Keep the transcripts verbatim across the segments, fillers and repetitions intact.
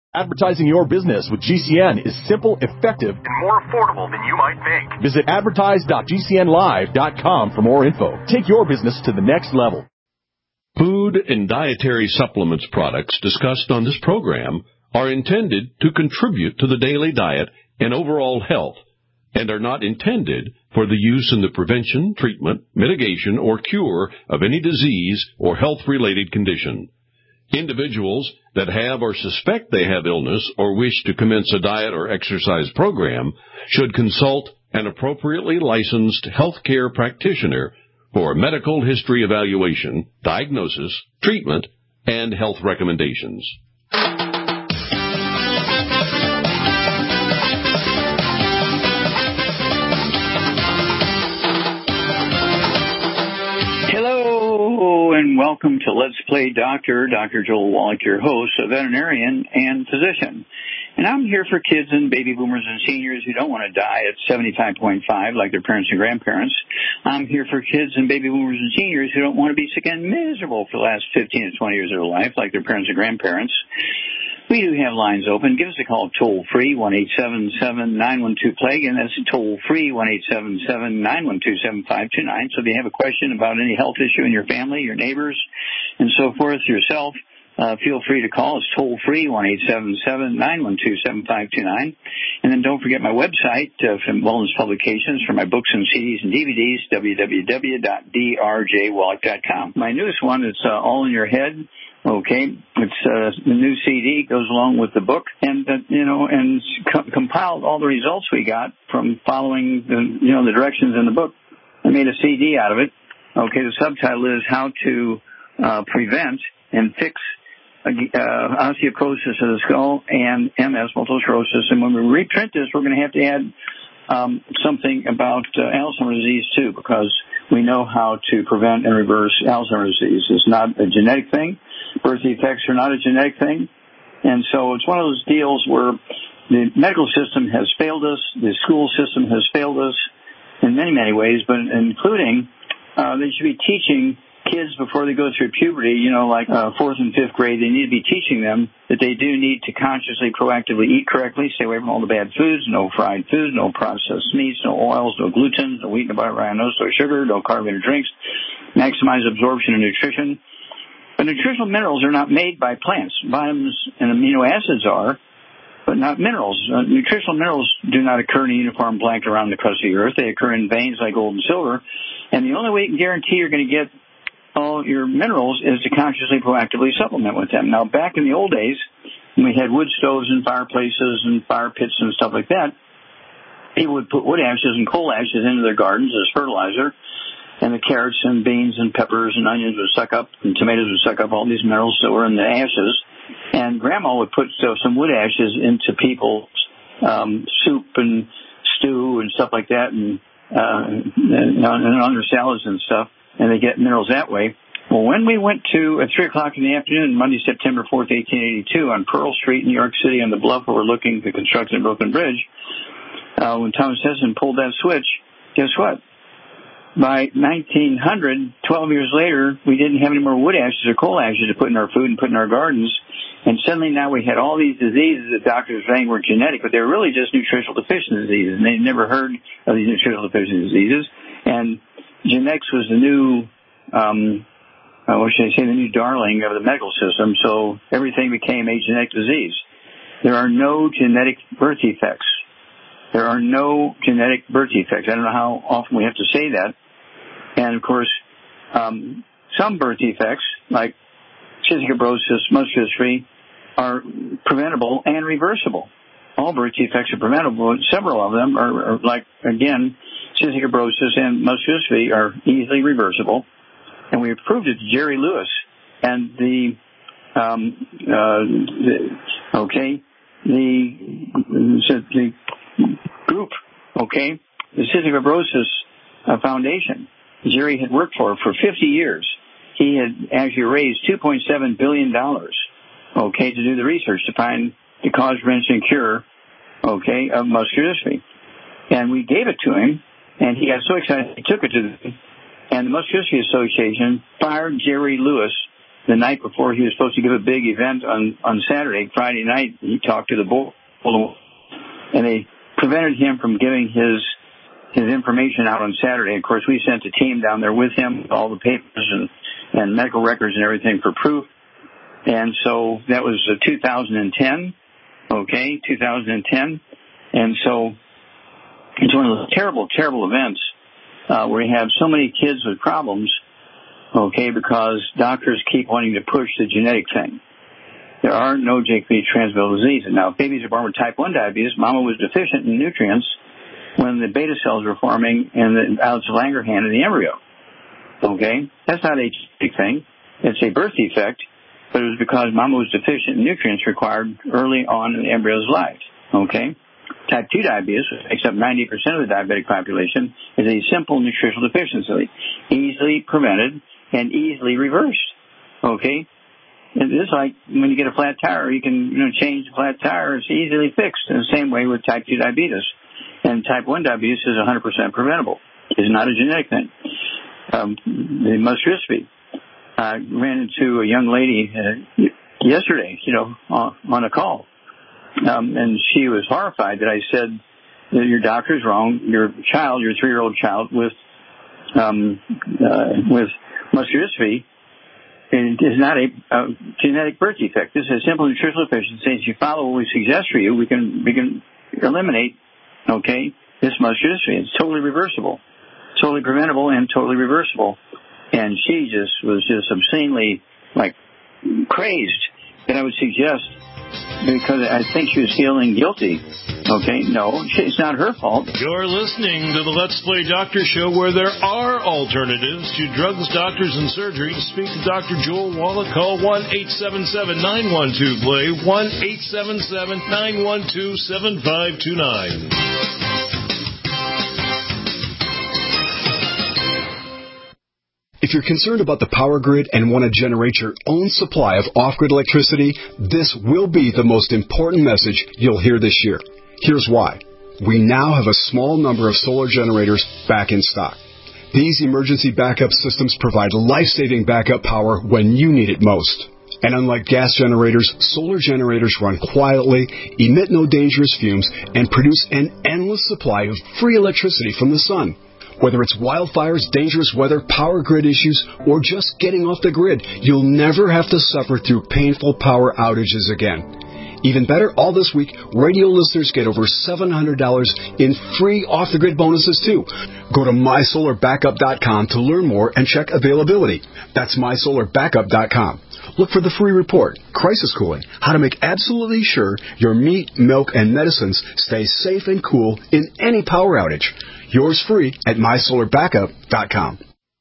Advertising your business with G C N is simple, effective, and more affordable than you might think. Visit advertise dot g c n live dot com for more info. Take your business to the next level. Food and dietary supplements products discussed on this program are intended to contribute to the daily diet and overall health and are not intended for the use in the prevention, treatment, mitigation, or cure of any disease or health-related condition. Individuals that have or suspect they have illness or wish to commence a diet or exercise program should consult an appropriately licensed healthcare practitioner for medical history evaluation, diagnosis, treatment, and health recommendations. And welcome to Let's Play Doctor. Doctor Joel Wallach, your host, a veterinarian and physician. And I'm here for kids and baby boomers and seniors who don't want to die at seventy-five point five like their parents and grandparents. I'm here for kids and baby boomers and seniors who don't want to be sick and miserable for the last fifteen to twenty years of their life like their parents and grandparents. We do have lines open. Give us a call toll-free, one eight seven seven, nine one two, plague, and that's toll-free, one eight seven seven, nine one two, seven five two nine. So if you have a question about any health issue in your family, your neighbors, and so forth, yourself, uh, feel free to call us toll-free, one eight seven seven, nine one two, seven five two nine. And then don't forget my website uh, from Wellness Publications for my books and C Ds and D V Ds, w w w dot d r j wallach dot com. My newest one is uh, All in Your Head. Okay, it's uh, the new C D goes along with the book, and uh, you know, and co- compiled all the results we got from following the you know the directions in the book. I made a C D out of it. Okay, the subtitle is How to uh, Prevent and Fix uh, Osteoporosis of the Skull and M S, multiple sclerosis. And when we reprint this, we're going to have to add um, something about uh, Alzheimer's disease too, because we know how to prevent and reverse Alzheimer's disease. It's not a genetic thing. Birth defects are not a genetic thing. And so it's one of those deals where the medical system has failed us, the school system has failed us in many, many ways, but including uh, they should be teaching kids before they go through puberty, you know, like uh, fourth and fifth grade, they need to be teaching them that they do need to consciously, proactively eat correctly, stay away from all the bad foods, no fried foods, no processed meats, no oils, no gluten, no wheat, no butter, no soy sugar, no carbonated drinks, maximize absorption and nutrition. But nutritional minerals are not made by plants. Vitamins and amino acids are, but not minerals. Uh, nutritional minerals do not occur in a uniform blanket around the crust of the earth. They occur in veins like gold and silver. And the only way you can guarantee you're going to get all your minerals is to consciously, proactively supplement with them. Now, back in the old days, when we had wood stoves and fireplaces and fire pits and stuff like that, people would put wood ashes and coal ashes into their gardens as fertilizer, and the carrots and beans and peppers and onions would suck up, and tomatoes would suck up all these minerals that were in the ashes. And Grandma would put uh, some wood ashes into people's um, soup and stew and stuff like that, and, uh, and, and on their salads and stuff, and they get minerals that way. Well, when we went to, at three o'clock in the afternoon, Monday, September fourth, eighteen eighty-two, on Pearl Street, New York City, on the bluff overlooking the construction of Brooklyn Bridge, uh, when Thomas Edison pulled that switch, guess what? By nineteen hundred, twelve years later, we didn't have any more wood ashes or coal ashes to put in our food and put in our gardens. And suddenly now we had all these diseases that doctors were saying were genetic, but they were really just nutritional deficiency diseases. And they'd never heard of these nutritional deficiency diseases. And genetics was the new, um, uh, what should I say, the new darling of the medical system. So everything became a genetic disease. There are no genetic birth defects. There are no genetic birth defects. I don't know how often we have to say that. And, of course, um, some birth defects, like cystic fibrosis, muscular dystrophy, are preventable and reversible. All birth defects are preventable, but several of them are, are like, again, cystic fibrosis and muscular dystrophy are easily reversible. And we proved it to Jerry Lewis. And the, um, uh, the okay, the, the group, okay, the Cystic Fibrosis uh, Foundation, Jerry had worked for for fifty years. He had actually raised two point seven billion dollars, okay, to do the research to find the cause, prevention, and cure, okay, of muscular dystrophy. And we gave it to him, and he got so excited he took it to them. And the Muscular Dystrophy Association fired Jerry Lewis the night before he was supposed to give a big event on, on Saturday, Friday night, he talked to the board, and they prevented him from giving his his information out on Saturday. Of course, we sent a team down there with him, with all the papers and, and medical records and everything for proof. And so that was uh, two thousand ten, okay, two thousand ten. And so it's one of those terrible, terrible events uh, where you have so many kids with problems, okay, because doctors keep wanting to push the genetic thing. There are no genetically transmissible diseases. Now, if babies are born with type one diabetes, mama was deficient in nutrients when the beta cells were forming in the Alex Langerhans in the embryo. Okay? That's not a genetic thing. It's a birth defect, but it was because mama was deficient in nutrients required early on in the embryo's life. Okay? Type two diabetes, which makes up ninety percent of the diabetic population, is a simple nutritional deficiency, easily prevented and easily reversed. Okay? It's just like when you get a flat tire, you can you know change the flat tire. It's easily fixed. In the same way with type two diabetes. And type one diabetes is one hundred percent preventable. It's not a genetic thing. Um, the muscular I uh, ran into a young lady uh, yesterday, you know, on, on a call. Um, and she was horrified that I said that your doctor's wrong. Your child, your three-year-old child with um, uh, with muscular dystrophy is not a, a genetic birth defect. This is a simple nutritional deficiency. If you follow what we suggest for you, we can we can eliminate, okay, this muscular dystrophy. It's totally reversible, totally preventable, and totally reversible. And she just was just obscenely, like, crazed that I would suggest, because I think she was feeling guilty. Okay, no, it's not her fault. You're listening to the Let's Play Doctor Show, where there are alternatives to drugs, doctors, and surgery. To speak to Doctor Joel Wallach, call one eight seven seven, nine one two, play, one eight seven seven, nine one two, seven five two nine. If you're concerned about the power grid and want to generate your own supply of off-grid electricity, this will be the most important message you'll hear this year. Here's why. We now have a small number of solar generators back in stock. These emergency backup systems provide life-saving backup power when you need it most. And unlike gas generators, solar generators run quietly, emit no dangerous fumes, and produce an endless supply of free electricity from the sun. Whether it's wildfires, dangerous weather, power grid issues, or just getting off the grid, you'll never have to suffer through painful power outages again. Even better, all this week, radio listeners get over seven hundred dollars in free off-the-grid bonuses, too. Go to my solar backup dot com to learn more and check availability. That's my solar backup dot com. Look for the free report, Crisis Cooling, how to make absolutely sure your meat, milk, and medicines stay safe and cool in any power outage. Yours free at my solar backup dot com.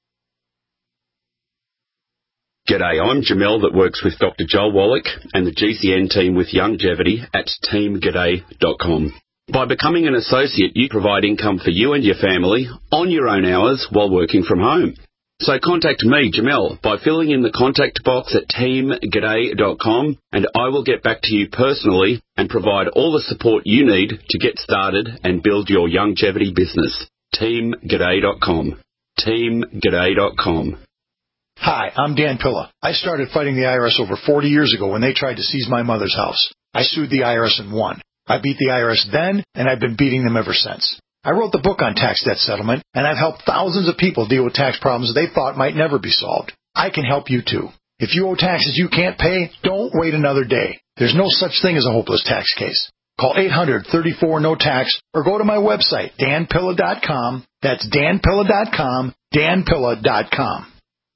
G'day, I'm Jamel that works with Doctor Joel Wallach and the G C N team with Longevity at team g'day dot com. By becoming an associate, you provide income for you and your family on your own hours while working from home. So contact me, Jamel, by filling in the contact box at team g'day dot com, and I will get back to you personally and provide all the support you need to get started and build your longevity business. team g'day dot com. team g'day dot com. Hi, I'm Dan Pilla. I started fighting the I R S over forty years ago when they tried to seize my mother's house. I sued the I R S and won. I beat the I R S then, and I've been beating them ever since. I wrote the book on tax debt settlement, and I've helped thousands of people deal with tax problems they thought might never be solved. I can help you, too. If you owe taxes you can't pay, don't wait another day. There's no such thing as a hopeless tax case. Call eight hundred, thirty-four, no tax, or go to my website, dan pilla dot com. That's dan pilla dot com, dan pilla dot com.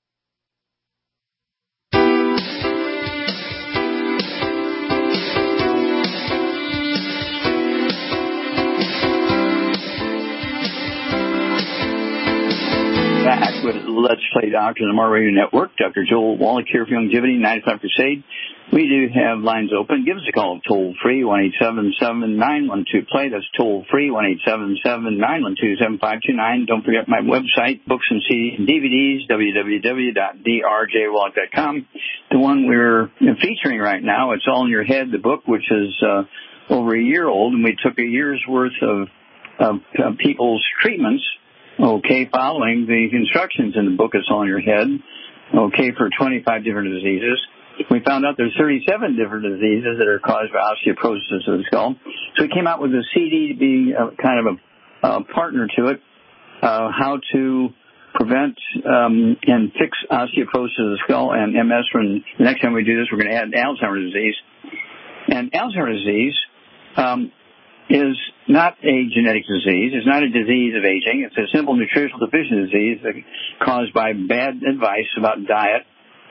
Back with Let's Play Doctor on the More Radio Network. Doctor Joel Wallach here for Longevity, ninety-five Crusade. We do have lines open. Give us a call toll free, one eight seven seven, nine one two, play. That's toll free, one eight seven seven, nine one two, seven five two nine. Don't forget my website, books and C Ds and D V Ds, w w w dot d r j wallach dot com. The one we're featuring right now, It's All in Your Head, the book, which is uh, over a year old, and we took a year's worth of, of, of people's treatments, okay, following the instructions in the book, It's All in Your Head, okay, for twenty-five different diseases. We found out there's thirty-seven different diseases that are caused by osteoporosis of the skull. So we came out with a C D to be a, kind of a, a partner to it, uh, how to prevent um, and fix osteoporosis of the skull and M S. When the next time we do this, we're going to add Alzheimer's disease. And Alzheimer's disease um, is not a genetic disease. It's not a disease of aging. It's a simple nutritional deficiency disease that caused by bad advice about diet.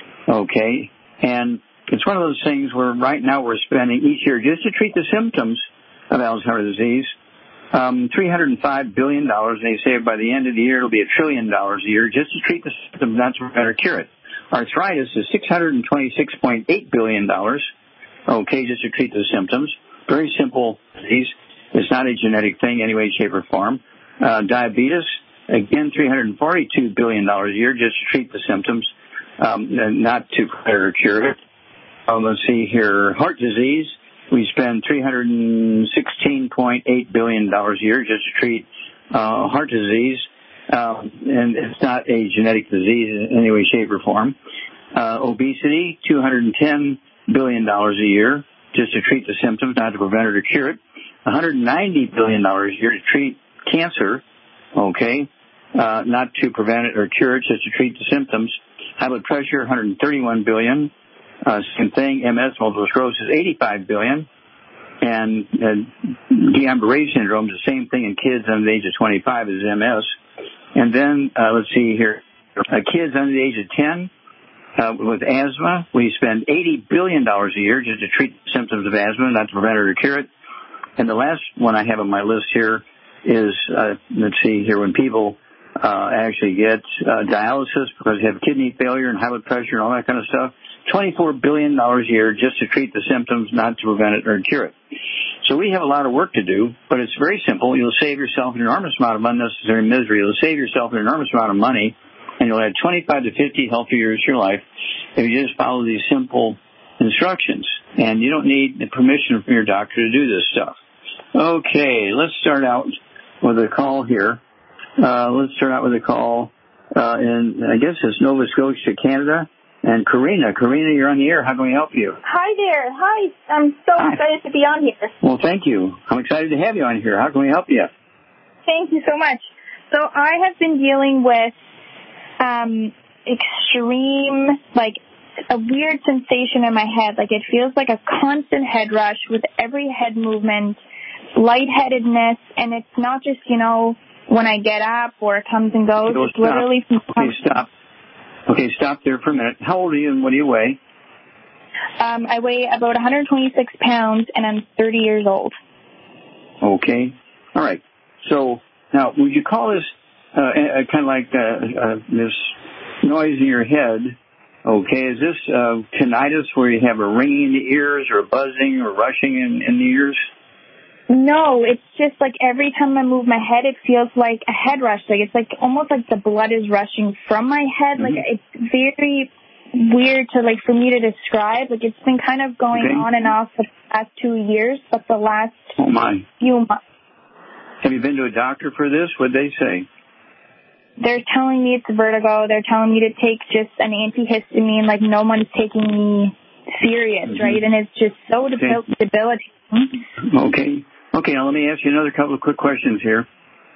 Okay, and it's one of those things where right now we're spending each year just to treat the symptoms of Alzheimer's disease Um, three hundred five billion dollars, and they say by the end of the year it'll be a trillion dollars a year just to treat the symptoms, not to prevent or cure it. Arthritis is six hundred twenty-six point eight billion dollars, okay, just to treat the symptoms. Very simple disease. It's not a genetic thing in any way, shape, or form. Uh, diabetes, again, three hundred forty-two billion dollars a year just to treat the symptoms, um, not to prevent or cure it. Um, let's see here, heart disease. We spend three hundred sixteen point eight billion dollars a year just to treat uh, heart disease, um, and it's not a genetic disease in any way, shape, or form. Uh, obesity, two hundred ten billion dollars a year just to treat the symptoms, not to prevent or to cure it. one hundred ninety billion dollars a year to treat cancer, okay, uh, not to prevent it or cure it, just to treat the symptoms. High blood pressure, one hundred thirty-one billion dollars. Uh, same thing, M S, multiple sclerosis, eighty-five billion dollars, and uh, Guillain-Barré syndrome is the same thing in kids under the age of twenty-five as M S. And then, uh, let's see here, uh, kids under the age of ten uh, with asthma, we spend eighty billion dollars a year just to treat symptoms of asthma, not to prevent it or cure it. And the last one I have on my list here is, uh, let's see here, when people uh, actually get uh, dialysis because they have kidney failure and high blood pressure and all that kind of stuff, twenty-four billion dollars a year just to treat the symptoms, not to prevent it or cure it. So we have a lot of work to do, but it's very simple. You'll save yourself an enormous amount of unnecessary misery. You'll save yourself an enormous amount of money, and you'll have twenty-five to fifty healthy years of your life if you just follow these simple instructions. And you don't need the permission from your doctor to do this stuff. Okay, let's start out with a call here. Uh, let's start out with a call uh, in, I guess it's Nova Scotia, Canada. And Karina, Karina, you're on the air. How can we help you? Hi there. Hi. I'm so Hi. excited to be on here. Well, thank you. I'm excited to have you on here. How can we help you? Thank you so much. So I have been dealing with um, extreme, like, a weird sensation in my head. Like, it feels like a constant head rush with every head movement, lightheadedness, and it's not just, you know, when I get up or it comes and goes. Okay, it's stop. literally from Okay, stop. Okay, stop there for a minute. How old are you and what do you weigh? Um, I weigh about one hundred twenty-six pounds, and I'm thirty years old. Okay. All right. So, now, would you call this uh, uh, kind of like uh, uh, this noise in your head? Okay, is this uh, tinnitus where you have a ringing in the ears or a buzzing or rushing in, in the ears? No, it's just like every time I move my head, it feels like a head rush. Like it's like almost like the blood is rushing from my head. Mm-hmm. Like it's very weird to like for me to describe. Like it's been kind of going okay. on and off for the past two years, but the last oh my. few months. Have you been to a doctor for this? What'd they say? They're telling me it's vertigo. They're telling me to take just an antihistamine. Like no one's taking me serious, mm-hmm. right? And it's just so okay. debil- debilitating. Okay. Okay, now let me ask you another couple of quick questions here.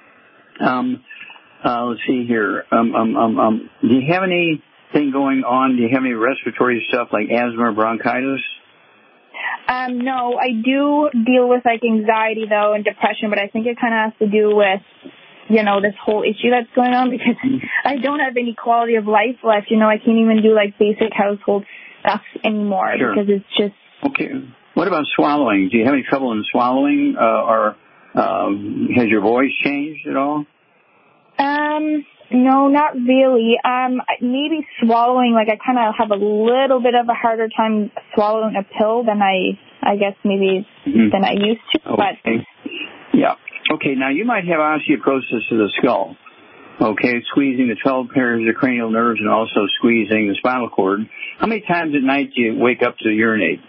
Um, uh, let's see here. Um, um, um, um, do you have anything going on? Do you have any respiratory stuff like asthma or bronchitis? Um, no, I do deal with like anxiety though and depression, but I think it kind of has to do with, you know, this whole issue that's going on because I don't have any quality of life left. You know, I can't even do like basic household stuff anymore sure. because it's just. Okay. What about swallowing? Do you have any trouble in swallowing, uh, or um, has your voice changed at all? Um, no, not really. Um, maybe swallowing. Like I kind of have a little bit of a harder time swallowing a pill than I, I guess maybe mm-hmm. than I used to. Okay. But yeah. Okay. Now you might have osteoporosis of the skull. Okay, squeezing the twelve pairs of cranial nerves and also squeezing the spinal cord. How many times at night do you wake up to urinate?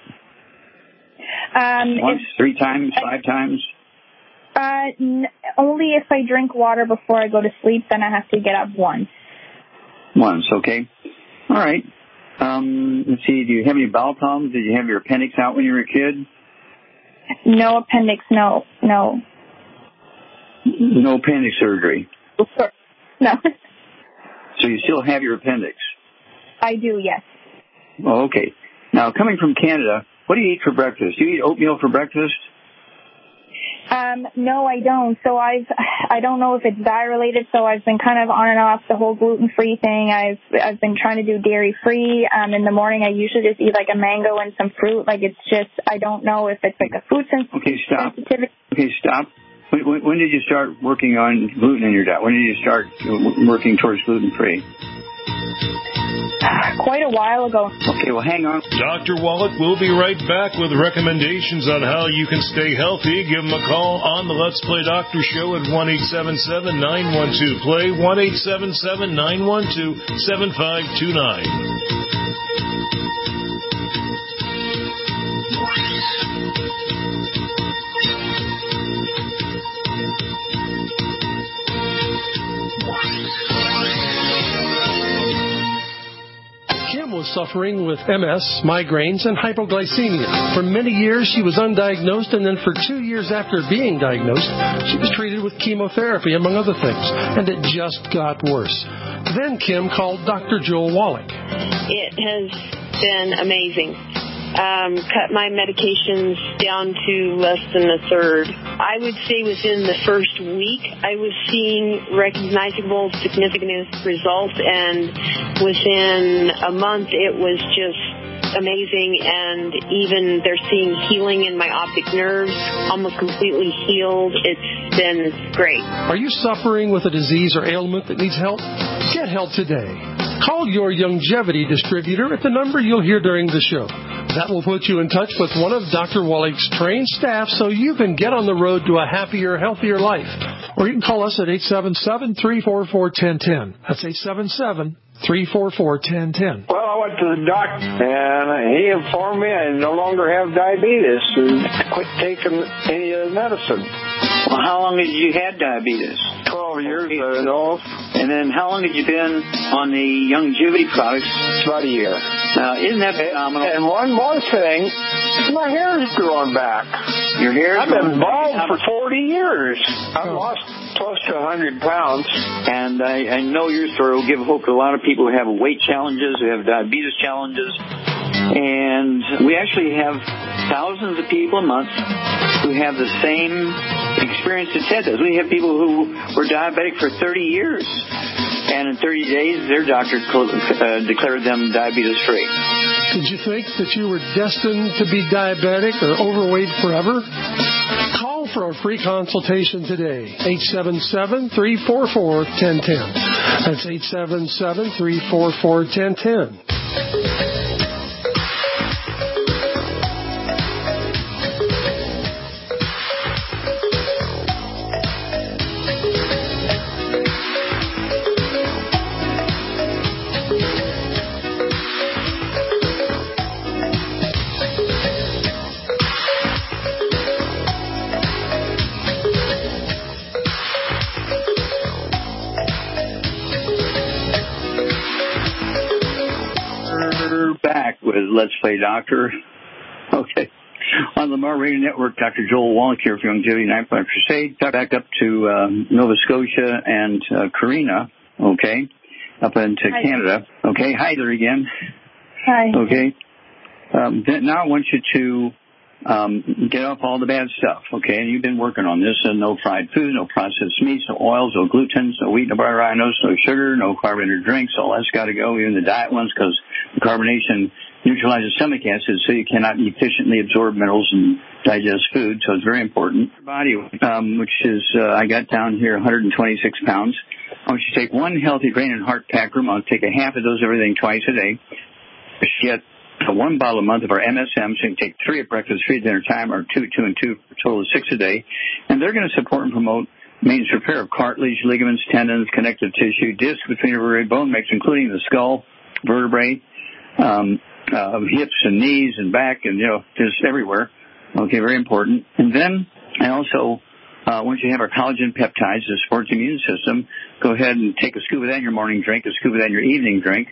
Um, Once, three times, five times? Uh, n- only if I drink water before I go to sleep, then I have to get up once. Once, okay. All right. Um, let's see. Do you have any bowel problems? Did you have your appendix out when you were a kid? No appendix. No. No. No appendix surgery. No. So you still have your appendix? I do. Yes. Oh, okay. Now, coming from Canada, what do you eat for breakfast? Do you eat oatmeal for breakfast? Um, no, I don't. So I've, I don't know if it's diet related. So I've been kind of on and off the whole gluten free thing. I've, I've been trying to do dairy free. Um, in the morning, I usually just eat like a mango and some fruit. Like it's just, I don't know if it's like a food sens- okay, stop. sensitivity. Okay, stop. When, when, when did you start working on gluten in your diet? When did you start working towards gluten free? Quite a while ago. Okay, well, hang on. Doctor Wallach will be right back with recommendations on how you can stay healthy. Give him a call on the Let's Play Doctor Show at one eight seven seven, nine one two, play, one eight seven seven, nine one two, seven five two nine. Kim was suffering with M S, migraines, and hypoglycemia. For many years, she was undiagnosed, and then for two years after being diagnosed, she was treated with chemotherapy, among other things, and it just got worse. Then Kim called Doctor Joel Wallach. It has been amazing. Um, cut my medications down to less than a third. I would say within the first week, I was seeing recognizable, significant results, and within a month, it was just amazing. And even they're seeing healing in my optic nerves, almost completely healed. It's been great. Are you suffering with a disease or ailment that needs help? Get help today. Call your Youngevity distributor at the number you'll hear during the show. That will put you in touch with one of Doctor Wallach's trained staff so you can get on the road to a happier, healthier life. Or you can call us at eight seven seven, three four four, one zero one zero. That's eight seven seven, three four four, one zero one zero. Well, I went to the doctor, and he informed me I no longer have diabetes and quit taking any of the medicine. Well, how long had you had diabetes? Twelve years, I know. And then how long had you been on the Youngevity products? About a year. Now, isn't that phenomenal? And one more thing, my hair is growing back. Your hair is I've been bald back. for forty years. I've oh. lost close to one hundred pounds. And I, I know your story will give hope to a lot of people who have weight challenges, who have diabetes challenges. And we actually have thousands of people a month who have the same experience that Ted does. We have people who were diabetic for thirty years. And in thirty days, their doctor uh, declared them diabetes-free. Did you think that you were destined to be diabetic or overweight forever? Call for a free consultation today. eight seven seven, three four four, one zero one zero. That's eight seven seven, three four four, one zero one zero. Let's Play Doctor. Okay. On the Lamar Radio Network, Doctor Joel Wallach here for Youngevity Nine Point Crusade. Back up to um, Nova Scotia and uh, Karina, okay, up into Hi. Canada. Okay, hi there again. Hi. Okay. Um, then now I want you to um, get off all the bad stuff, okay? And you've been working on this. Uh, no fried food, no processed meats, no oils, no glutens, no wheat, no butter, rhinos, no sugar, no carbonated drinks. All that's got to go, even the diet ones, because the carbonation neutralizes stomach acid, so you cannot efficiently absorb minerals and digest food, so it's very important. Your body, um, which is, uh, I got down here one hundred twenty-six pounds. I want you to take one healthy brain and heart pack room. I'll take a half of those everything twice a day. Get a one bottle a month of our M S M, so you can take three at breakfast, three at dinner time, or two, two, and two, for a total of six a day. And they're going to support and promote maintenance repair of cartilage, ligaments, tendons, connective tissue, disc between vertebrae, bone mix, including the skull, vertebrae, um, uh, hips and knees and back, and, you know, just everywhere. Okay, very important. And then I also, uh, once you have our collagen peptides that support the immune system, go ahead and take a scoop of that in your morning drink, a scoop of that in your evening drink.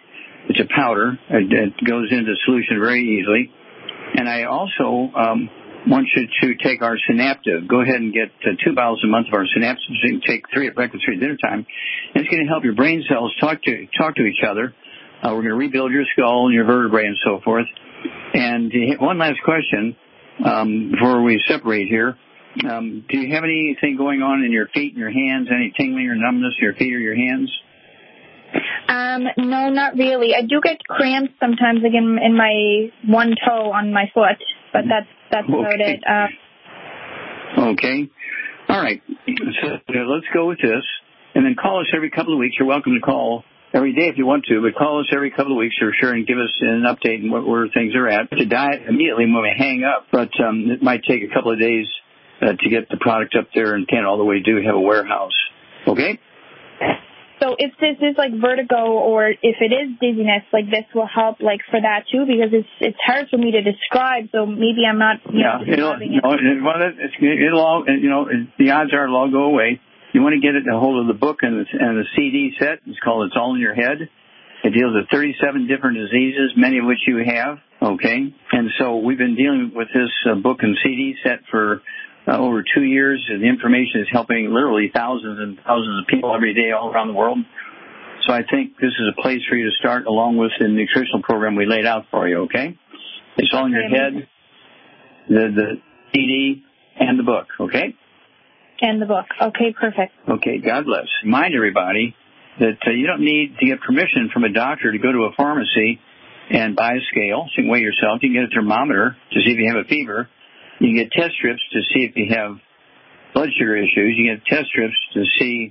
It's a powder. It, it goes into solution very easily. And I also um, want you to take our Synaptive. Go ahead and get uh, two bottles a month of our Synaptive. So you can take three at breakfast, three at dinner time. And it's going to help your brain cells talk to talk to each other. Uh, we're going to rebuild your skull and your vertebrae and so forth. And one last question um, before we separate here. Um, do you have anything going on in your feet and your hands, any tingling or numbness in your feet or your hands? Um, no, not really. I do get cramps sometimes, like in, in my one toe on my foot, but that's that's okay. about it. Uh, okay. All right. So let's go with this, and then call us every couple of weeks. You're welcome to call every day if you want to, but call us every couple of weeks for sure and give us an update on what, where things are at. To diet immediately when we hang up, but um, it might take a couple of days uh, to get the product up there in Canada, although we do have a warehouse. Okay? So if this is like vertigo or if it is dizziness, like this will help like for that too, because it's it's hard for me to describe. So maybe I'm not. You yeah, know, it'll, you know, it, well, it's, it'll all, you know, the odds are it'll all go away. You want to get it a hold of the book and the, and the C D set. It's called It's All in Your Head. It deals with thirty-seven different diseases, many of which you have. Okay, and so we've been dealing with this uh, book and C D set for Uh, over two years. The information is helping literally thousands and thousands of people every day all around the world. So I think this is a place for you to start along with the nutritional program we laid out for you, okay? It's all in your head, the, the C D, and the book, okay? And the book. Okay, perfect. Okay, God bless. Remind everybody that uh, you don't need to get permission from a doctor to go to a pharmacy and buy a scale so you can weigh yourself. You can get a thermometer to see if you have a fever. You get test strips to see if you have blood sugar issues. You get test strips to see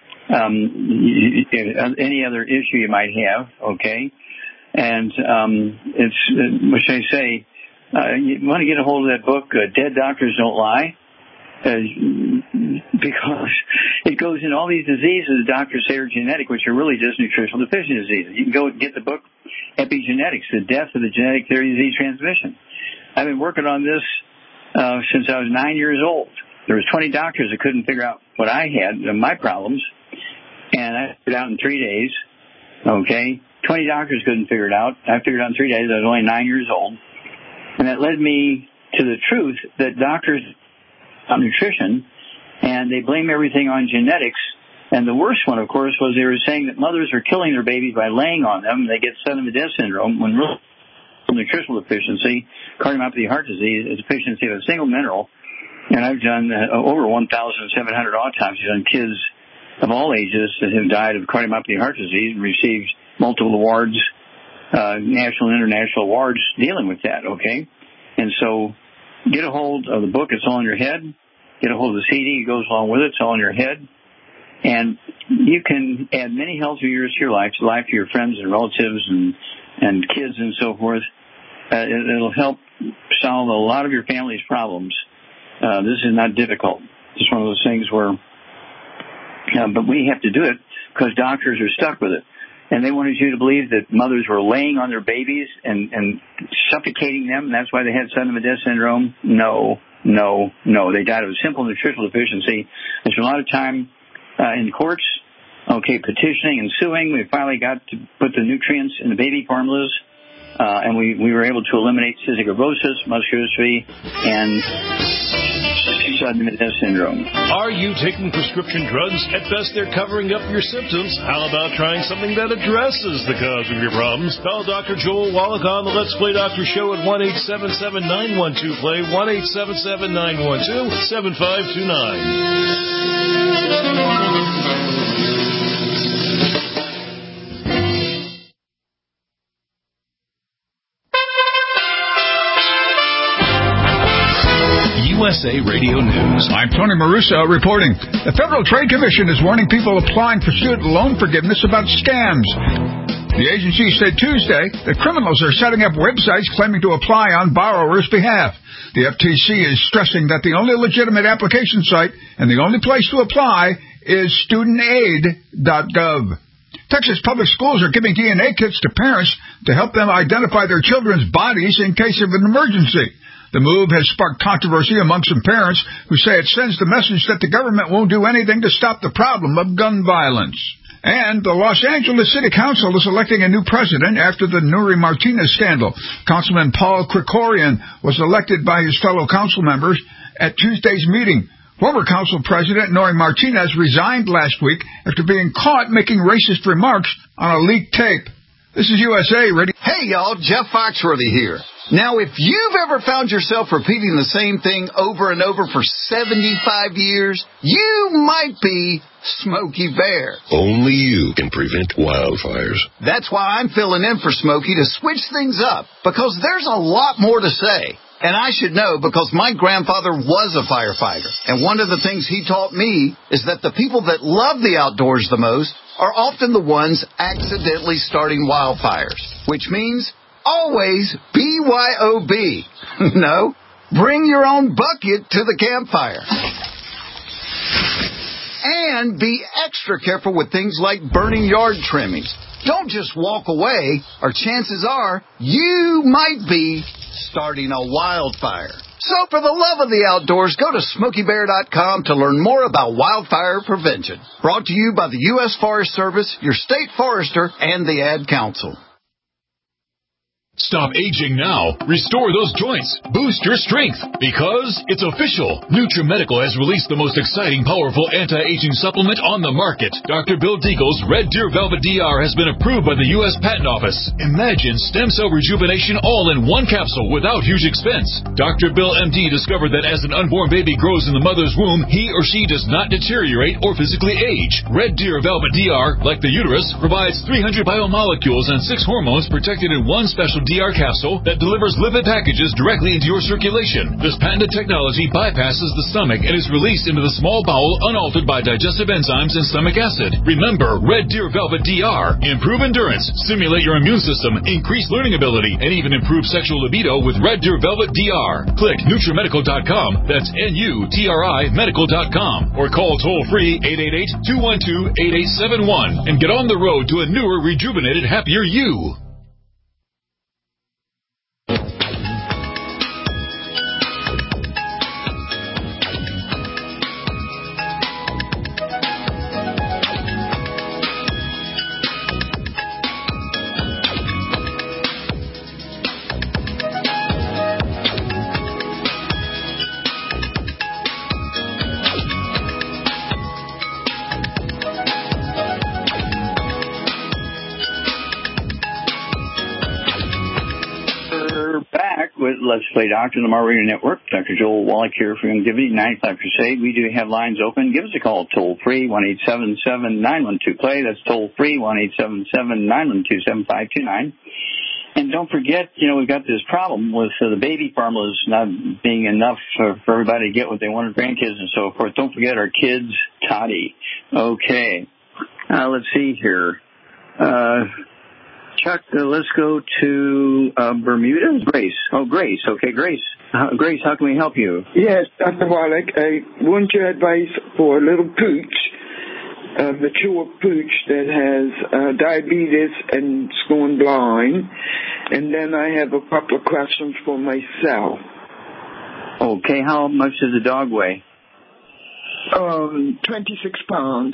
um, any other issue you might have, okay? And um, it's, what should I say, uh, you want to get a hold of that book, uh, Dead Doctors Don't Lie, uh, because it goes into all these diseases the doctors say are genetic, which are really just nutritional deficiency diseases. You can go get the book, Epigenetics, The Death of the Genetic Theory of Disease Transmission. I've been working on this Uh, since I was nine years old. There was twenty doctors that couldn't figure out what I had, uh, my problems, and I figured it out in three days, okay? twenty doctors couldn't figure it out. I figured it out in three days. I was only nine years old. And that led me to the truth that doctors on nutrition, and they blame everything on genetics. And the worst one, of course, was they were saying that mothers are killing their babies by laying on them, and they get sudden death syndrome, when really nutritional deficiency, cardiomyopathy, heart disease, is deficiency of a single mineral. And I've done uh, over one thousand seven hundred autopsies on kids of all ages that have died of cardiomyopathy, heart disease, and received multiple awards, uh, national and international awards dealing with that, okay? And so get a hold of the book, It's All in Your Head. Get a hold of the C D, it goes along with it, It's All in Your Head. And you can add many healthy years to your life, to life of your friends and relatives and, and kids and so forth. Uh, it, it'll help solve a lot of your family's problems. Uh, this is not difficult. It's one of those things where, uh, but we have to do it because doctors are stuck with it. And they wanted you to believe that mothers were laying on their babies and, and suffocating them, and that's why they had sudden death syndrome. No, no, no. They died of a simple nutritional deficiency. They spent a lot of time uh, in courts, okay, petitioning and suing. We finally got to put the nutrients in the baby formulas. Uh, and we, we were able to eliminate cystic fibrosis, muscular dystrophy, and sudden death syndrome. Are you taking prescription drugs? At best, they're covering up your symptoms. How about trying something that addresses the cause of your problems? Call Doctor Joel Wallach on the Let's Play Doctor Show at one eight seven seven, nine one two, play, one eight seven seven, nine one two, seven five two nine. U S A Radio News. I'm Tony Marusa reporting. The Federal Trade Commission is warning people applying for student loan forgiveness about scams. The agency said Tuesday that criminals are setting up websites claiming to apply on borrowers' behalf. The F T C is stressing that the only legitimate application site and the only place to apply is student aid dot gov. Texas public schools are giving D N A kits to parents to help them identify their children's bodies in case of an emergency. The move has sparked controversy among some parents who say it sends the message that the government won't do anything to stop the problem of gun violence. And the Los Angeles City Council is electing a new president after the Nury Martinez scandal. Councilman Paul Krikorian was elected by his fellow council members at Tuesday's meeting. Former council president Nury Martinez resigned last week after being caught making racist remarks on a leaked tape. This is U S A Radio. Hey, y'all, Jeff Foxworthy here. Now, if you've ever found yourself repeating the same thing over and over for seventy-five years, you might be Smokey Bear. Only you can prevent wildfires. That's why I'm filling in for Smokey to switch things up, because there's a lot more to say. And I should know because my grandfather was a firefighter. And one of the things he taught me is that the people that love the outdoors the most are often the ones accidentally starting wildfires, which means always B Y O B. No, bring your own bucket to the campfire. And be extra careful with things like burning yard trimmings. Don't just walk away, or chances are you might be starting a wildfire. So for the love of the outdoors, go to smokey bear dot com to learn more about wildfire prevention. Brought to you by the U S Forest Service, your state forester, and the Ad Council. Stop aging now. Restore those joints. Boost your strength. Because it's official. NutriMedical has released the most exciting, powerful anti-aging supplement on the market. Doctor Bill Deagle's Red Deer Velvet D R has been approved by the U S Patent Office. Imagine stem cell rejuvenation all in one capsule without huge expense. Doctor Bill M D discovered that as an unborn baby grows in the mother's womb, he or she does not deteriorate or physically age. Red Deer Velvet D R, like the uterus, provides three hundred biomolecules and six hormones protected in one special D R capsule that delivers lipid packages directly into your circulation. This patented technology bypasses the stomach and is released into the small bowel unaltered by digestive enzymes and stomach acid. Remember, Red Deer Velvet D R. Improve endurance, stimulate your immune system, increase learning ability, and even improve sexual libido with Red Deer Velvet D R. Click NutriMedical dot com, that's N U T R I medical dot com, or call toll-free eight eight eight, two one two, eight eight seven one and get on the road to a newer, rejuvenated, happier you. Let's Play Doctor, the Mar Radio Network. Doctor Joel Wallach here for Longevity ninety-five Crusade. We do have lines open. Give us a call toll free, one eight seven seven, nine one two, play. That's toll free, one eight seven seven, nine one two, seven five two nine. And don't forget, you know, we've got this problem with uh, the baby formulas not being enough for, for everybody to get what they wanted, grandkids and so forth. Don't forget our kids, Toddy. Okay. Uh, let's see here. Uh, Chuck, uh, let's go to uh, Bermuda. Grace. Oh, Grace. Okay, Grace. Uh, Grace, how can we help you? Yes, Doctor Wallach, I want your advice for a little pooch, a mature pooch that has uh, diabetes and is going blind. And then I have a couple of questions for myself. Okay, how much does the dog weigh? Um, twenty-six pounds.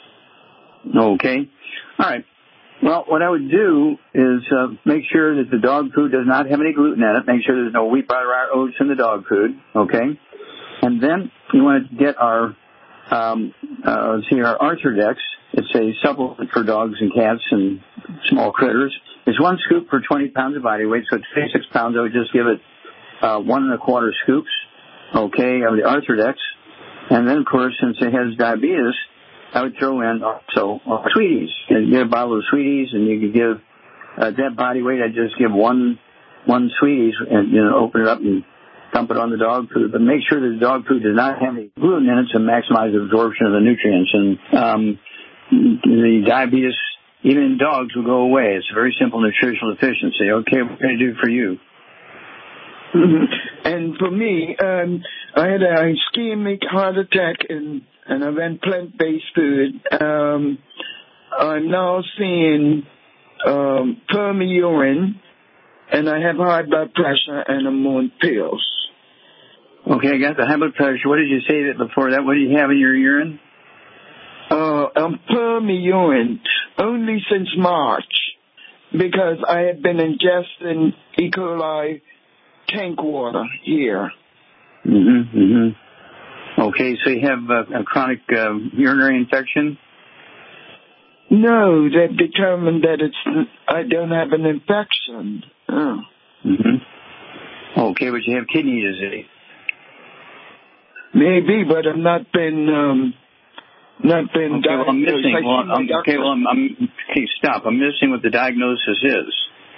Okay. All right. Well, what I would do is uh, make sure that the dog food does not have any gluten in it. Make sure there's no wheat, butter, or oats in the dog food, okay? And then you want to get our, um, uh, let's see, our Arthrodex. It's a supplement for dogs and cats and small critters. It's one scoop per twenty pounds of body weight, so at twenty-six pounds, I would just give it uh, one and a quarter scoops, okay, of the Arthrodex. And then, of course, since it has diabetes, I would throw in also uh, Sweeties. You get a bottle of Sweeties, and you could give uh, that body weight. I'd just give one one Sweeties, and you know, open it up and dump it on the dog food. But make sure that the dog food does not have any gluten in it to maximize the absorption of the nutrients. And um, the diabetes, even in dogs, will go away. It's a very simple nutritional deficiency. Okay, what can I do for you? Mm-hmm. And for me, um, I had a ischemic heart attack and. And I went plant-based food. Um, I'm now seeing um, permurine, and I have high blood pressure, and I'm on pills. Okay, I got the high blood pressure. What did you say that before that? What do you have in your urine? Uh, um, permurine only since March because I had been ingesting E. coli tank water here. Mm-hmm, mm-hmm. Okay, so you have a, a chronic uh, urinary infection? No, they've determined that it's I don't have an infection. Oh. Mm-hmm. Okay, but you have kidney disease. Maybe, but I've not been um, not been okay, well, I'm missing. Well, I'm, okay, well, I'm, I'm okay. Stop. I'm missing what the diagnosis is.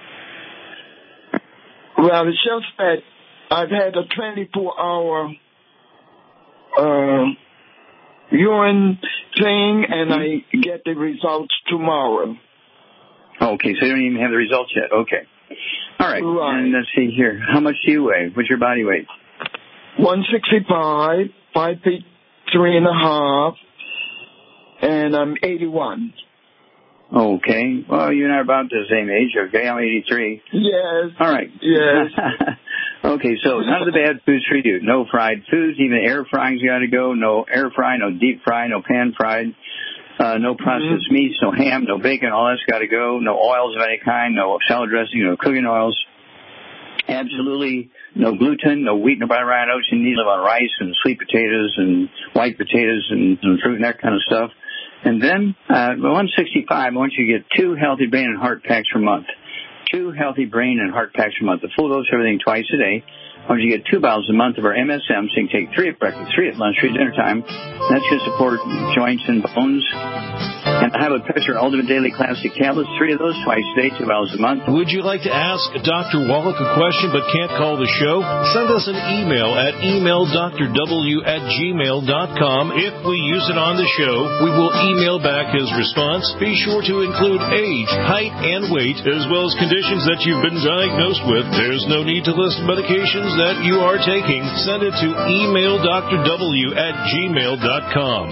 Well, it's just that I've had a twenty-four hour uh, urine thing, and I get the results tomorrow. Okay, so you don't even have the results yet. Okay. All right. Right. And let's see here. How much do you weigh? What's your body weight? one sixty-five, five feet three and a half, and I'm eighty-one. Okay. Well, you and I are about the same age. Okay, I'm eighty-three. Yes. All right. Yes. Okay, so none of the bad foods for you. No fried foods, even air frying's got to go. No air fry, no deep fry, no pan fried. Uh, no processed mm-hmm. meats, no ham, no bacon, all that's got to go. No oils of any kind, no salad dressing, no cooking oils. Absolutely no gluten, no wheat, no rye oats. You need to live on rice and sweet potatoes and white potatoes and, and fruit and that kind of stuff. And then, uh, one sixty-five, I want you to get two healthy brain and heart packs per month. Two healthy brain and heart packs per month. The full dose of everything twice a day. I want you to get two bottles a month of our M S M, so you can take three at breakfast, three at lunch, three at dinner time. That's to support joints and bones. And high blood pressure ultimate daily classic tablets, three of those twice a day, two bottles a month. Would you like to ask Doctor Wallach a question but can't call the show? Send us an email at email d r w at gmail dot com. If we use it on the show, we will email back his response. Be sure to include age, height, and weight, as well as conditions that you've been diagnosed with. There's no need to list medications that you are taking. Send it to email d r w at gmail dot com.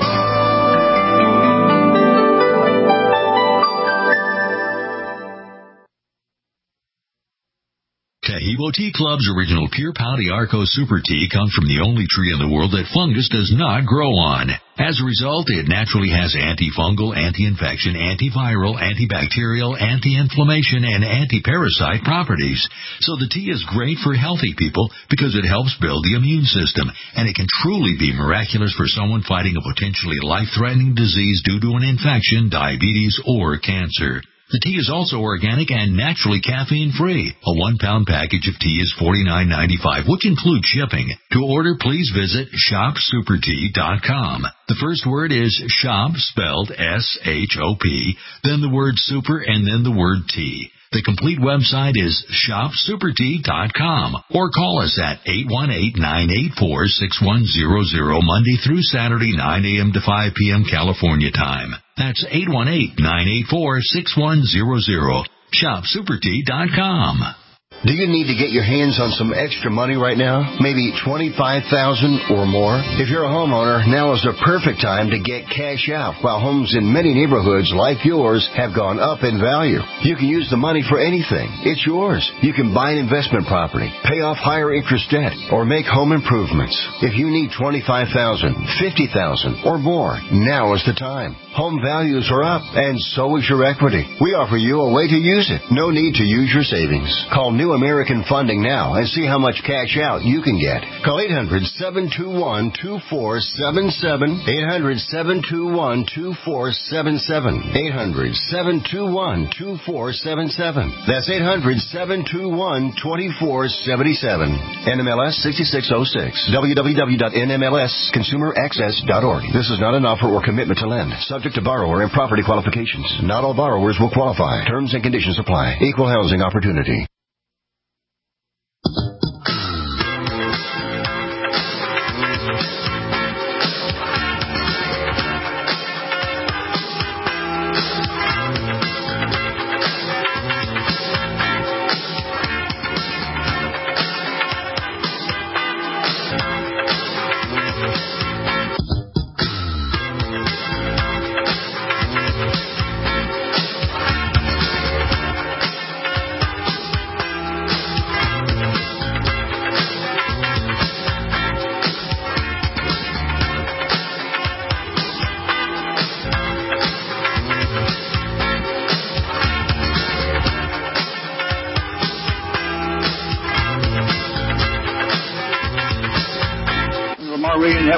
Taheebo Tea Club's original Pure Pouty Arco Super Tea comes from the only tree in the world that fungus does not grow on. As a result, it naturally has antifungal, anti-infection, antiviral, antibacterial, anti-inflammation, and anti-parasite properties. So the tea is great for healthy people because it helps build the immune system, and it can truly be miraculous for someone fighting a potentially life-threatening disease due to an infection, diabetes, or cancer. The tea is also organic and naturally caffeine-free. A one-pound package of tea is forty-nine ninety-five, which includes shipping. To order, please visit shop super tea dot com. The first word is shop, spelled S H O P, then the word super, and then the word tea. The complete website is shop super tea dot com, or call us at eight one eight, nine eight four, six one zero zero Monday through Saturday, nine a.m. to five p.m. California time. That's eight one eight, nine eight four, six one zero zero. shop super tea dot com. Do you need to get your hands on some extra money right now? Maybe twenty-five thousand dollars or more? If you're a homeowner, now is the perfect time to get cash out while homes in many neighborhoods like yours have gone up in value. You can use the money for anything. It's yours. You can buy an investment property, pay off higher interest debt, or make home improvements. If you need twenty-five thousand dollars, fifty thousand dollars or more, now is the time. Home values are up, and so is your equity. We offer you a way to use it. No need to use your savings. Call New American Funding now and see how much cash out you can get. Call eight hundred, seven two one, two four seven seven, eight hundred, seven two one, two four seven seven, eight hundred, seven two one, two four seven seven. That's eight hundred, seven two one, two four seven seven. N M L S sixty-six oh six. w w w dot n m l s consumer access dot org. This is not an offer or commitment to lend. Subject to borrower and property qualifications. Not all borrowers will qualify. Terms and conditions apply. Equal housing opportunity.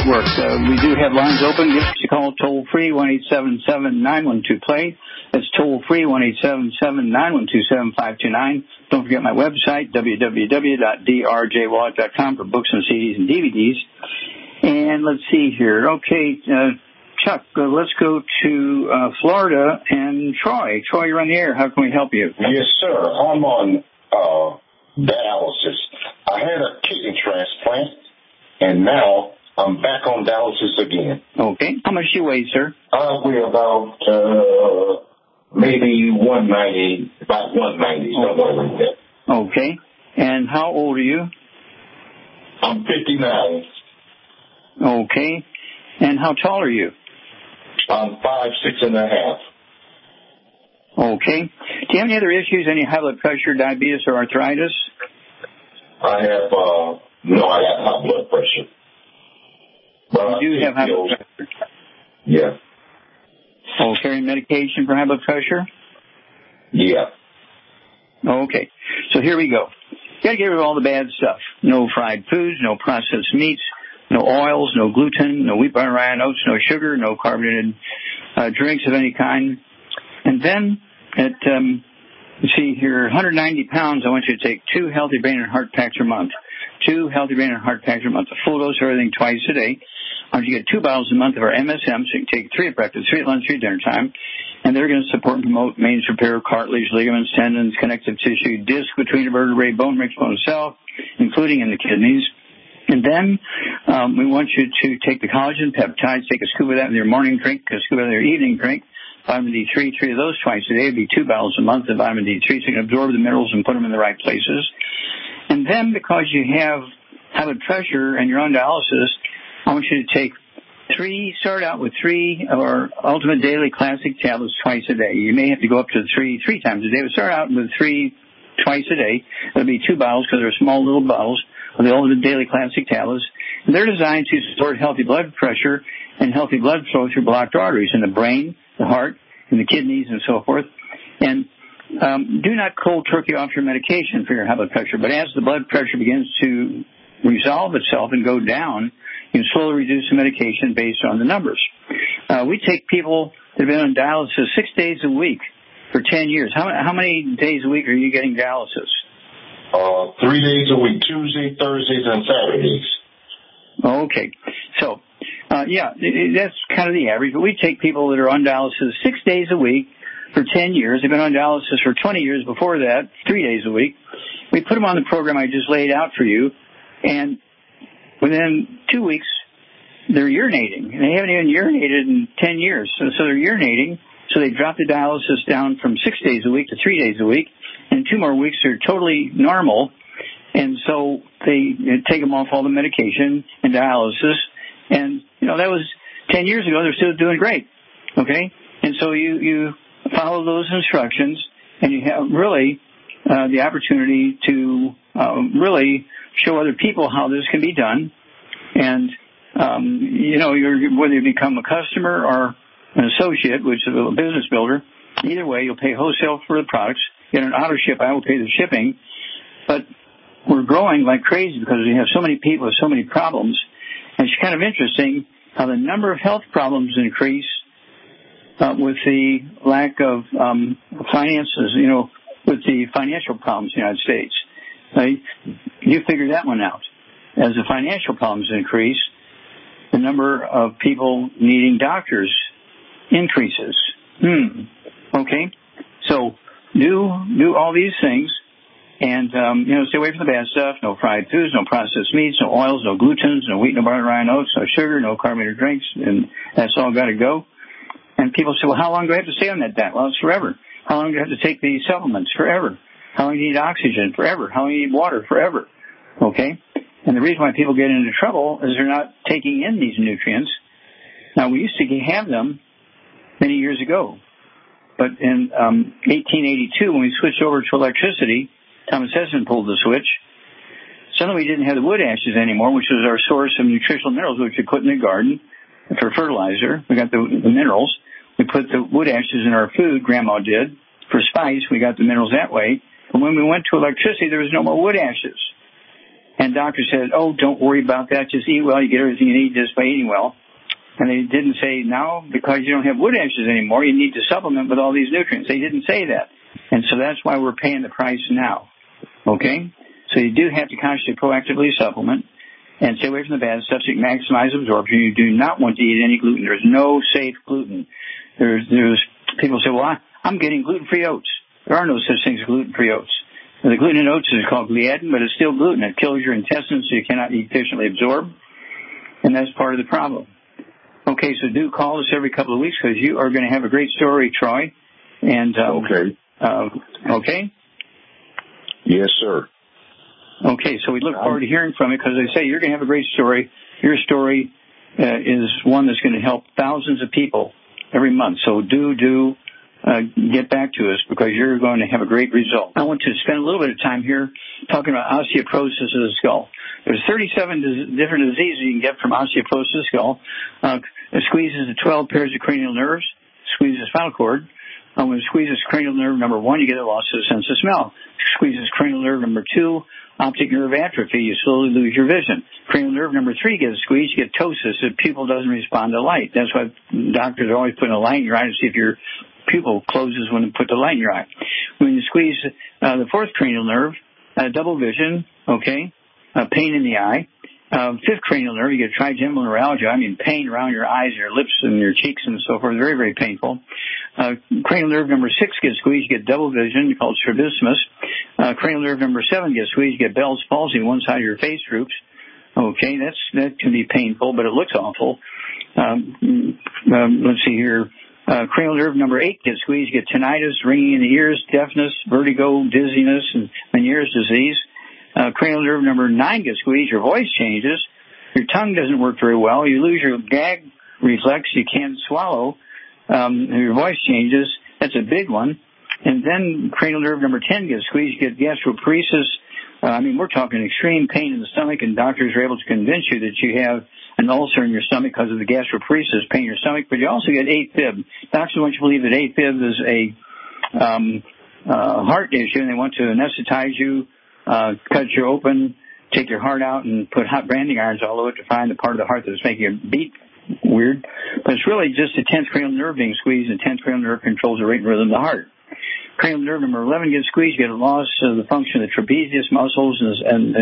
Network. Uh, we do have lines open. Give us a call toll-free, one eight seven seven, nine one two, play. That's toll-free, one eight seven seven, nine one two, seven five two nine. Don't forget my website, w w w dot d r j wallach dot com, for books and C Ds and D V Ds. And let's see here. Okay, uh, Chuck, uh, let's go to uh, Florida and Troy. Troy, you're on the air. How can we help you? Yes, sir. I'm on uh, dialysis. I had a kidney transplant, and now I'm back on dialysis again. Okay. How much do you weigh, sir? I weigh about uh, maybe one ninety, about one ninety, somewhere like that. Okay. And how old are you? I'm fifty-nine. Okay. And how tall are you? I'm five, six and a half. Okay. Do you have any other issues, any high blood pressure, diabetes, or arthritis? I have, uh, no, I have high blood pressure. But you do have high blood pressure? Yeah. Oh, carrying medication for high blood pressure? Yeah. Okay. So here we go. You got to get rid of all the bad stuff. No fried foods, no processed meats, no oils, no gluten, no wheat, butter, rye, oats, no sugar, no carbonated uh, drinks of any kind. And then at, um, let's see here, one hundred ninety pounds, I want you to take two healthy brain and heart packs a month. Two healthy brain and heart packs a month. A full dose of everything twice a day. I want you to get two bottles a month of our M S M, so you can take three at breakfast, three at lunch, three at dinner time. And they're going to support and promote maintenance, repair, cartilage, ligaments, tendons, connective tissue, disc between the vertebrae, bone, mixed bone cell, including in the kidneys. And then um, we want you to take the collagen peptides, take a scoop of that in your morning drink, a scoop of that in your evening drink. Vitamin D three, three of those twice a day would be two bottles a month of vitamin D three, so you can absorb the minerals and put them in the right places. And then because you have high blood pressure and you're on dialysis, I want you to take three, start out with three of our Ultimate Daily Classic tablets twice a day. You may have to go up to three, three times a day, but start out with three twice a day. It'll be two bottles because they're small little bottles of the Ultimate Daily Classic tablets. And they're designed to support healthy blood pressure and healthy blood flow through blocked arteries in the brain, the heart, and the kidneys, and so forth. And um, do not cold turkey off your medication for your high blood pressure, but as the blood pressure begins to resolve itself and go down, you can slowly reduce the medication based on the numbers. Uh, we take people that have been on dialysis six days a week for ten years. How, how many days a week are you getting dialysis? Uh, three days a week, Tuesday, Thursdays, and Saturdays. Okay. So, uh, yeah, that's kind of the average. But we take people that are on dialysis six days a week for ten years. They've been on dialysis for twenty years before that, three days a week. We put them on the program I just laid out for you, and within two weeks, they're urinating. And they haven't even urinated in ten years. So, so they're urinating. So they drop the dialysis down from six days a week to three days a week. In two more weeks, they're totally normal. And so they you know, take them off all the medication and dialysis. And, you know, that was ten years ago. They're still doing great. Okay? And so you, you follow those instructions, and you have really uh, the opportunity to uh, really show other people how this can be done. And, um, you know, you're, whether you become a customer or an associate, which is a business builder, either way, you'll pay wholesale for the products. Get an auto ship, I will pay the shipping. But we're growing like crazy because we have so many people with so many problems. And it's kind of interesting how the number of health problems increase uh, with the lack of um, finances, you know, with the financial problems in the United States. Right? You figure that one out. As the financial problems increase, the number of people needing doctors increases. Hmm. Okay. So do do all these things, and um, you know, stay away from the bad stuff. No fried foods, no processed meats, no oils, no glutens, no wheat, no butter, rye, no oats, no sugar, no carbonated drinks, and that's all got to go. And people say, well, how long do I have to stay on that diet? Well, it's forever. How long do I have to take these supplements? Forever. How long do you need oxygen? Forever. How long do you need water? Forever. Okay? And the reason why people get into trouble is they're not taking in these nutrients. Now, we used to have them many years ago. But in um, eighteen eighty-two, when we switched over to electricity, Thomas Edison pulled the switch. Suddenly we didn't have the wood ashes anymore, which was our source of nutritional minerals, which we put in the garden for fertilizer. We got the, the minerals. We put the wood ashes in our food, Grandma did. For spice, we got the minerals that way. But when we went to electricity, there was no more wood ashes. And doctor said, oh, don't worry about that. Just eat well. You get everything you need just by eating well. And they didn't say, now, because you don't have wood ashes anymore, you need to supplement with all these nutrients. They didn't say that. And so that's why we're paying the price now. Okay? So you do have to consciously, proactively supplement and stay away from the bad stuff so you can maximize absorption. You do not want to eat any gluten. There's no safe gluten. There's, there's people say, well, I, I'm getting gluten-free oats. There are no such things as gluten-free oats. The gluten in oats is called gliadin, but it's still gluten. It kills your intestines so you cannot efficiently absorb, and that's part of the problem. Okay, so do call us every couple of weeks because you are going to have a great story, Troy. And um, Okay. Uh, okay? Yes, sir. Okay, so we look forward to hearing from you because they say you're going to have a great story. Your story uh, is one that's going to help thousands of people every month. So do, do uh, get back to us because you're going to have a great result. I want to spend a little bit of time here talking about osteoporosis of the skull. There's thirty-seven dis- different diseases you can get from osteoporosis of the skull. Uh, it squeezes the twelve pairs of cranial nerves, squeezes the spinal cord. Uh, when it squeezes cranial nerve number one, you get a loss of the sense of smell. Squeezes cranial nerve number two, optic nerve atrophy, you slowly lose your vision. Cranial nerve number three gets squeezed, you get ptosis, the pupil doesn't respond to light. That's why doctors are always putting a light in your eye to see if your pupil closes when they put the light in your eye. When you squeeze uh, the fourth cranial nerve, uh, double vision, okay, uh, pain in the eye. Uh, fifth cranial nerve, you get trigeminal neuralgia, I mean pain around your eyes and your lips and your cheeks and so forth, very, very painful. Uh, cranial nerve number six gets squeezed, you get double vision, called strabismus. Uh, cranial nerve number seven gets squeezed, you get Bell's palsy, one side of your face droops. Okay, that's, that can be painful, but it looks awful. Um, um, let's see here. Uh, cranial nerve number eight gets squeezed, you get tinnitus, ringing in the ears, deafness, vertigo, dizziness, and Meniere's disease. Uh, cranial nerve number nine gets squeezed, your voice changes, your tongue doesn't work very well, you lose your gag reflex, you can't swallow, um, your voice changes, that's a big one. And then cranial nerve number ten gets squeezed, you get gastroparesis, uh, I mean, we're talking extreme pain in the stomach, and doctors are able to convince you that you have an ulcer in your stomach because of the gastroparesis, pain in your stomach, but you also get AFib. Doctors want you to believe that AFib is a um, uh, heart issue, and they want to anesthetize you, Uh, cut you open, take your heart out, and put hot branding irons all over it to find the part of the heart that's making it beat weird. But it's really just the tenth cranial nerve being squeezed, and the tenth cranial nerve controls the rate and rhythm of the heart. Cranial nerve number eleven gets squeezed, you get a loss of the function of the trapezius muscles and, and the,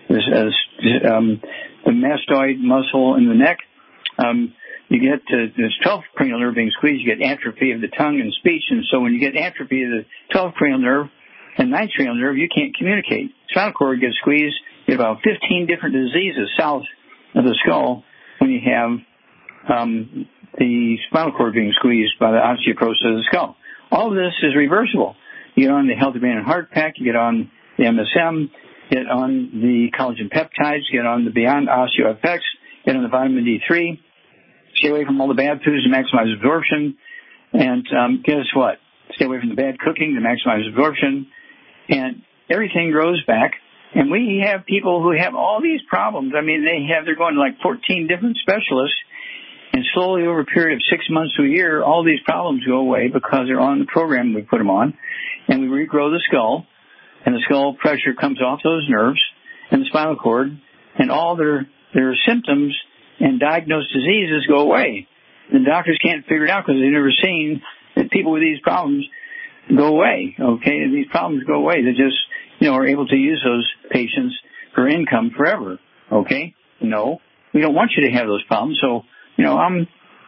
the, um, the mastoid muscle in the neck. Um, you get uh, this twelfth cranial nerve being squeezed, you get atrophy of the tongue and speech. And so when you get atrophy of the twelfth cranial nerve, and ninth cranial nerve, you can't communicate. Spinal cord gets squeezed. You have about fifteen different diseases south of the skull when you have um, the spinal cord being squeezed by the osteoporosis of the skull. All of this is reversible. You get on the Healthy Brain and Heart Pack, you get on the M S M, get on the collagen peptides, get on the Beyond OsteoFX, get on the vitamin D three, stay away from all the bad foods to maximize absorption, and um, guess what? Stay away from the bad cooking to maximize absorption. And everything grows back. And we have people who have all these problems. I mean, they have, they're going to like fourteen different specialists. And slowly over a period of six months to a year, all these problems go away because they're on the program we put them on. And we regrow the skull. And the skull pressure comes off those nerves and the spinal cord. And all their, their symptoms and diagnosed diseases go away. The doctors can't figure it out because they've never seen that people with these problems go away, okay? And these problems go away. They just, you know, are able to use those patients for income forever, okay? No, we don't want you to have those problems. So, you know, I'm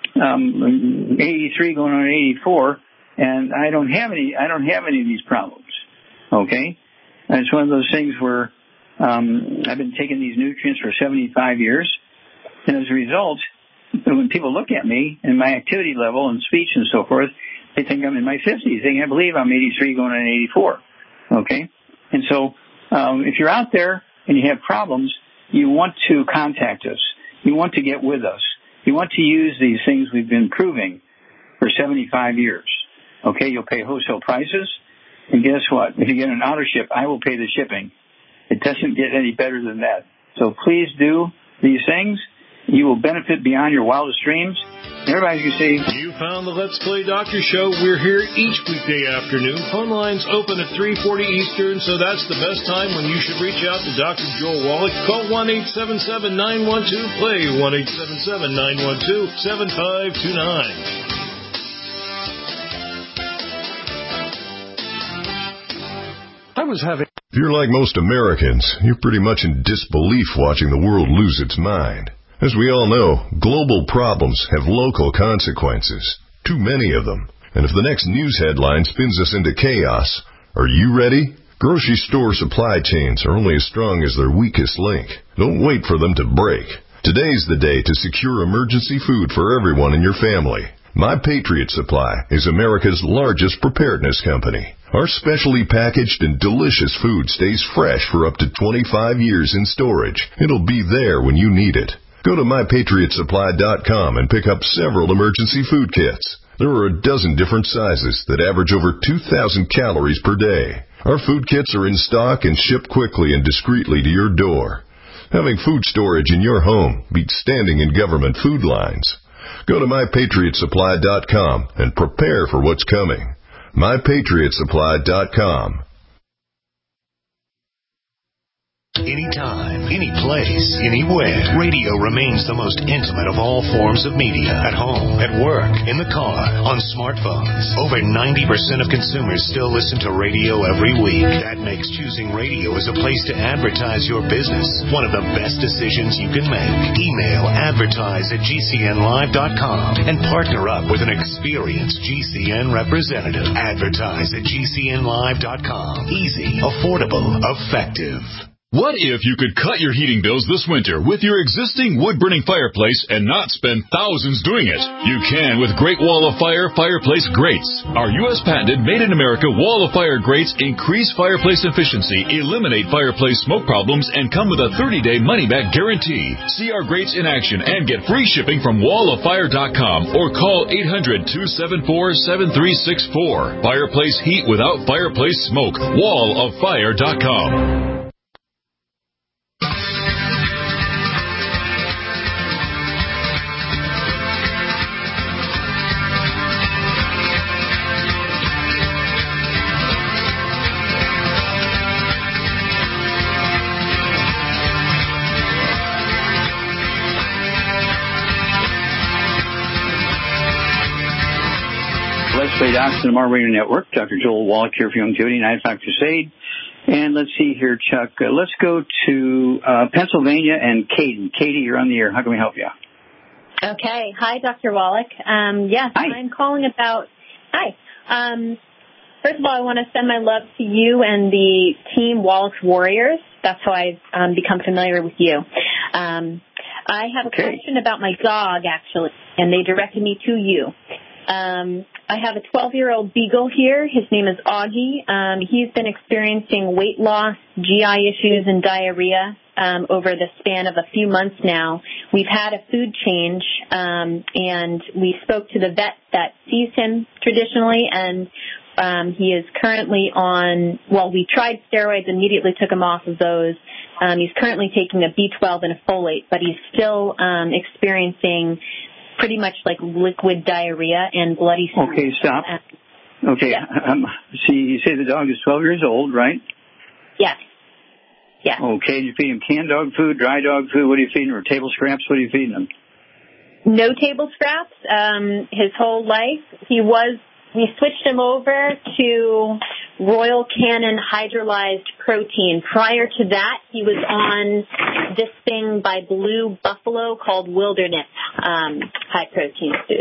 um, eighty-three going on eighty-four, and I don't have any, I don't have any of these problems, okay? And it's one of those things where um, I've been taking these nutrients for seventy-five years, and as a result, when people look at me and my activity level and speech and so forth, they think I'm in my fifties. They can't believe I'm eighty-three going on eighty-four. Okay? And so um, if you're out there and you have problems, you want to contact us. You want to get with us. You want to use these things we've been proving for seventy-five years. Okay? You'll pay wholesale prices. And guess what? If you get an auto ship, I will pay the shipping. It doesn't get any better than that. So please do these things. You will benefit beyond your wildest dreams. Everybody can say, you found the Let's Play Doctor Show. We're here each weekday afternoon. Phone lines open at three forty Eastern, so that's the best time when you should reach out to Doctor Joel Wallach. Call one eight seven seven, nine one two, play, one eight seven seven, nine one two, seven five two nine. I was having... If you're like most Americans, you're pretty much in disbelief watching the world lose its mind. As we all know, global problems have local consequences, too many of them. And if the next news headline spins us into chaos, are you ready? Grocery store supply chains are only as strong as their weakest link. Don't wait for them to break. Today's the day to secure emergency food for everyone in your family. My Patriot Supply is America's largest preparedness company. Our specially packaged and delicious food stays fresh for up to twenty-five years in storage. It'll be there when you need it. Go to my patriot supply dot com and pick up several emergency food kits. There are a dozen different sizes that average over two thousand calories per day. Our food kits are in stock and shipped quickly and discreetly to your door. Having food storage in your home beats standing in government food lines. Go to my patriot supply dot com and prepare for what's coming. my patriot supply dot com. Anytime, any place, anywhere. Radio remains the most intimate of all forms of media. At home, at work, in the car, on smartphones. Over ninety percent of consumers still listen to radio every week. That makes choosing radio as a place to advertise your business one of the best decisions you can make. Email advertise at G C N live dot com and partner up with an experienced G C N representative. Advertise at G C N live dot com. Easy, affordable, effective. What if you could cut your heating bills this winter with your existing wood-burning fireplace and not spend thousands doing it? You can with Great Wall of Fire Fireplace Grates. Our U S patented made-in-America Wall of Fire grates increase fireplace efficiency, eliminate fireplace smoke problems, and come with a thirty-day money-back guarantee. See our grates in action and get free shipping from wall of fire dot com or call eight hundred, two seven four, seven three six four. Fireplace heat without fireplace smoke. wall of fire dot com. Let's Play Docs on the Mar Radio Network. Doctor Joel Wallach here for Longevity, nine o'clock Crusade. And let's see here, Chuck. Uh, let's go to uh, Pennsylvania and Katie. Katie, you're on the air. How can we help you? Okay. Hi, Doctor Wallach. Um, yes, hi. I'm calling about... Hi. Um, first of all, I want to send my love to you and the team Wallach's Warriors. That's how I've um, become familiar with you. Um, I have a okay. question about my dog, actually, and they directed me to you. Um, I have a twelve-year-old beagle here. His name is Augie. Um, he's been experiencing weight loss, G I issues, and diarrhea um, over the span of a few months now. We've had a food change, um, and we spoke to the vet that sees him traditionally, and um, he is currently on, well, we tried steroids, immediately took him off of those. Um, he's currently taking a B twelve and a folate, but he's still um, experiencing pretty much like liquid diarrhea and bloody stool. Okay, stop. Okay, yes. um, see, you say the dog is twelve years old, right? Yes. Yes. Okay, you feed him canned dog food, dry dog food, what are you feeding him, or table scraps, what are you feeding him? No table scraps. Um, his whole life, he was, we switched him over to Royal Canin hydrolyzed protein. Prior to that, he was on this thing by Blue Buffalo called Wilderness um, high protein food.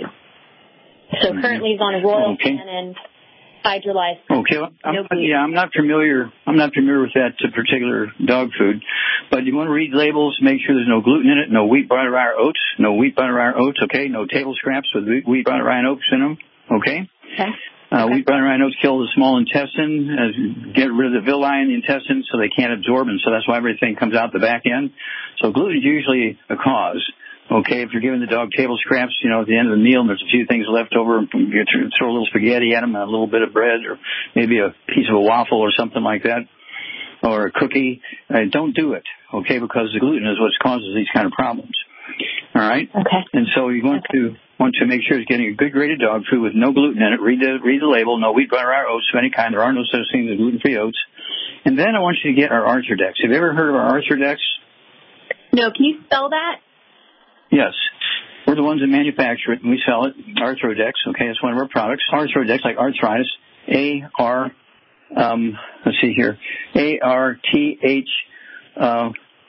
So currently he's on a Royal okay. Canin hydrolyzed protein. Okay, well, I'm, no yeah, I'm not familiar. I'm not familiar with that particular dog food, but you want to read labels. Make sure there's no gluten in it, no wheat, butter, rye, or oats, no wheat, butter, rye, or oats. Okay, no table scraps with wheat, butter, rye, and oats in them. Okay. Okay. Uh, wheat, butter, rye, and oats kill the small intestine, uh, get rid of the villi in the intestine so they can't absorb, and so that's why everything comes out the back end. So gluten is usually a cause. Okay, if you're giving the dog table scraps, you know, at the end of the meal and there's a few things left over, you throw a little spaghetti at them and a little bit of bread or maybe a piece of a waffle or something like that or a cookie, uh, don't do it, okay, because the gluten is what causes these kind of problems. All right. Okay. And so you want okay. to want to make sure it's getting a good graded dog food with no gluten in it. Read the read the label. No wheat, butter, or oats of any kind. There are no such things as gluten-free oats. And then I want you to get our Arthrodex. Have you ever heard of our Arthrodex? No. Can you spell that? Yes. We're the ones that manufacture it, and we sell it. Arthrodex. Okay, it's one of our products. Arthrodex, like arthritis. A R. Um, let's see here. A R T H uh,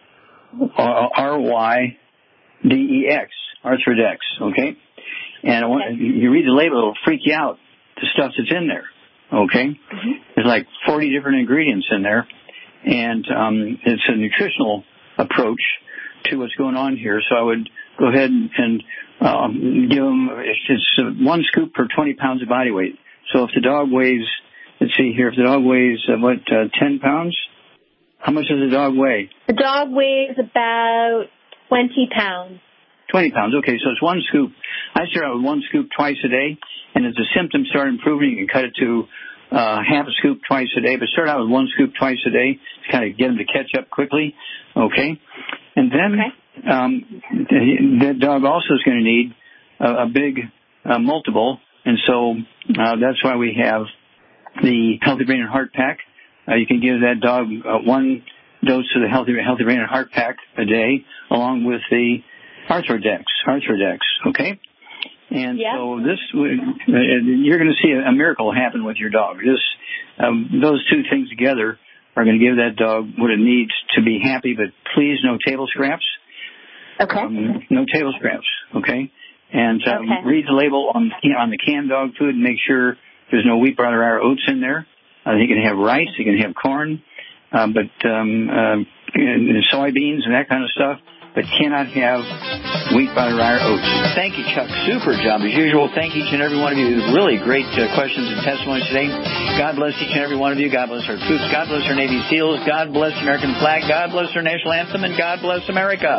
R Y D E X. Arthrodex. Okay. And I want, okay. you read the label, it'll freak you out. The stuff that's in there. Okay. Mm-hmm. There's like forty different ingredients in there, and um, it's a nutritional approach to what's going on here. So I would go ahead and, and um, give them. It's one scoop per twenty pounds of body weight. So if the dog weighs, let's see here, if the dog weighs uh, what uh, ten pounds, how much does the dog weigh? The dog weighs about twenty pounds. twenty pounds. Okay, so it's one scoop. I start out with one scoop twice a day, and as the symptoms start improving, you can cut it to uh, half a scoop twice a day, but start out with one scoop twice a day to kind of get them to catch up quickly. Okay, and then okay. um, the, the dog also is going to need a, a big uh, multiple, and so uh, that's why we have the Healthy Brain and Heart Pack. Uh, you can give that dog uh, one dose of the Healthy Healthy Brain and Heart Pack a day, along with the Arthrodex, Arthrodex, okay? And yeah. so this, uh, you're going to see a, a miracle happen with your dog. This, um, those two things together are going to give that dog what it needs to be happy, but please no table scraps. Okay. Um, no table scraps, okay? And um, okay. read the label on, you know, on the canned dog food and make sure there's no wheat, butter, or oats in there. Uh, you can have rice, you can have corn, uh, but um, uh, and soybeans and that kind of stuff, but cannot have wheat, butter, or oats. Thank you, Chuck. Super job as usual. Thank each and every one of you. Really great uh, questions and testimonies today. God bless each and every one of you. God bless our troops. God bless our Navy SEALs. God bless the American flag. God bless our national anthem. And God bless America.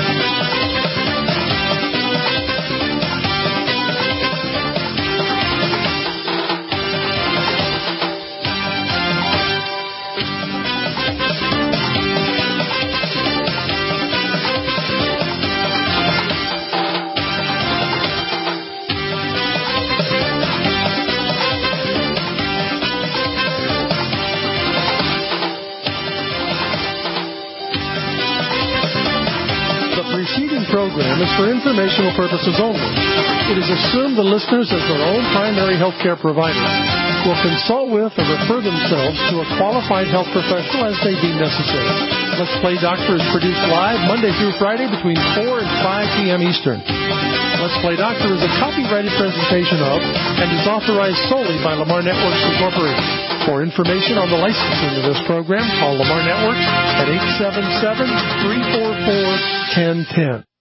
Program is for informational purposes only. It is assumed the listeners, as their own primary health care provider, will consult with or refer themselves to a qualified health professional as they deem necessary. Let's Play Doctor is produced live Monday through Friday between four and five p.m. Eastern. Let's Play Doctor is a copyrighted presentation of and is authorized solely by Lamar Networks Incorporated. For information on the licensing of this program, call Lamar Networks at eight seven seven, three four four, one zero one zero.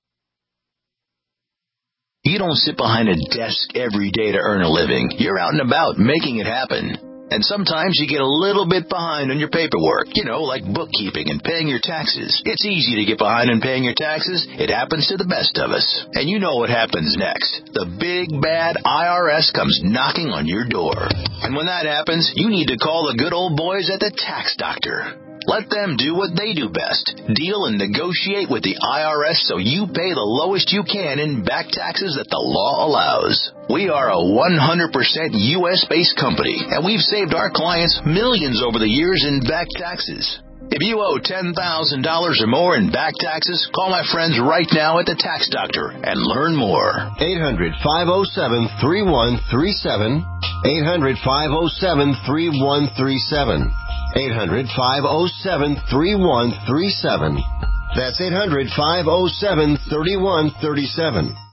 You don't sit behind a desk every day to earn a living. You're out and about making it happen. And sometimes you get a little bit behind on your paperwork, you know, like bookkeeping and paying your taxes. It's easy to get behind on paying your taxes. It happens to the best of us. And you know what happens next. The big, bad I R S comes knocking on your door. And when that happens, you need to call the good old boys at the Tax Doctor. Let them do what they do best. Deal and negotiate with the I R S so you pay the lowest you can in back taxes that the law allows. We are a one hundred percent U S-based company, and we've saved our clients millions over the years in back taxes. If you owe ten thousand dollars or more in back taxes, call my friends right now at the Tax Doctor and learn more. eight hundred, five oh seven, three one three seven. eight hundred, five oh seven, three one three seven. eight hundred, five oh seven, three one three seven. That's eight hundred, five oh seven, three one three seven.